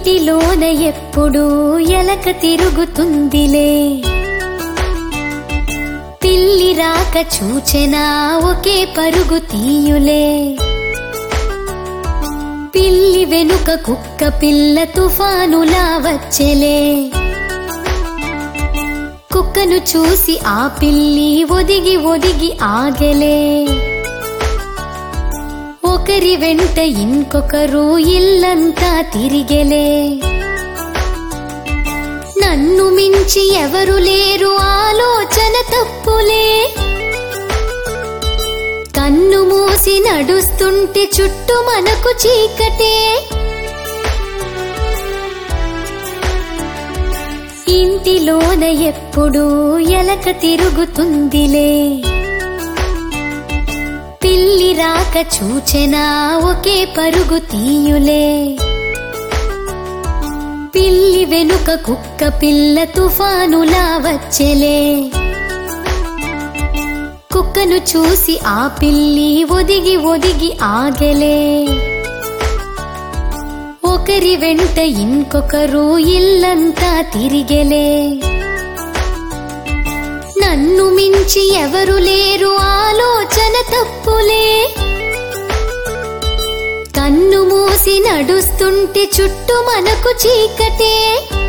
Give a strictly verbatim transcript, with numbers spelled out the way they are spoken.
ఇంటిలోన ఎప్పుడు ఎలక తిరుగుతుందిలే, పిల్లి రాక చూచెనా ఒకే పరుగు తీయులే. పిల్లి వెనుక కుక్క పిల్ల తుఫానులా వచ్చెలే, కుక్కను చూసి ఆ పిల్లి ఒదిగి ఒదిగి ఆగెలే. ఒకరి వెంట ఇంకొకరు ఇల్లంతా తిరిగెలే, నన్ను మించి ఎవరు లేరు ఆలోచన తప్పులే. కన్ను మూసి నడుస్తుంటే చుట్టూ మనకు చీకటే, ఇంటిలోన ఎప్పుడు ఎలక తిరుగుతుందిలే, పిల్లి రాక చూచెనా ఒకే పరుగు తీయులే. పిల్లి వెనుక కుక్క పిల్ల తుఫానులా వచ్చెలే, కుక్కను చూసి ఆ పిల్లి ఒదిగి ఒదిగి ఆగెలే. ఒకరి వెంట ఇంకొకరు ఇల్లంతా తిరిగెలే, నన్ను మించి ఎవరు లేరు ఆలోచన తప్పులే. కన్ను మూసి నడుస్తుంటే చుట్టూ మనకు చీకటే.